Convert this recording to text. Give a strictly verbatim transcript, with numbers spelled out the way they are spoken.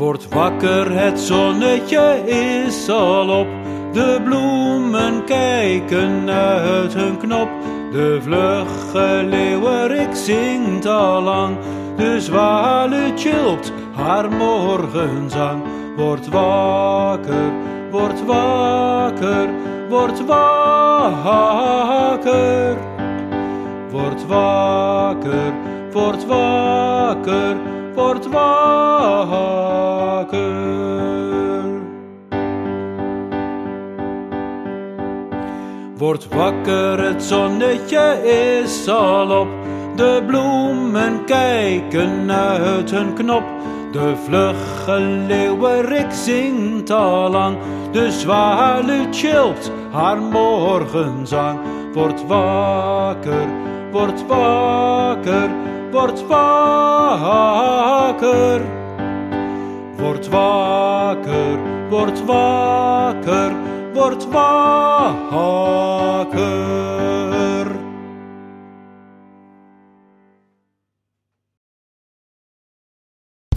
Word wakker, het zonnetje is al op. De bloemen kijken uit hun knop. De vlugge leeuwerik zingt al lang. De zwaluw chilpt haar morgenzang. Word wakker, word wakker, word wakker. Word wakker, word wakker, word wakker. Word wakker, het zonnetje is al op. De bloemen kijken uit hun knop. De vlugge leeuwerik zingt al lang. De zwaluw chilpt haar morgenzang. Word wakker, word wakker, word wakker. Word wakker, word wakker, word wakker.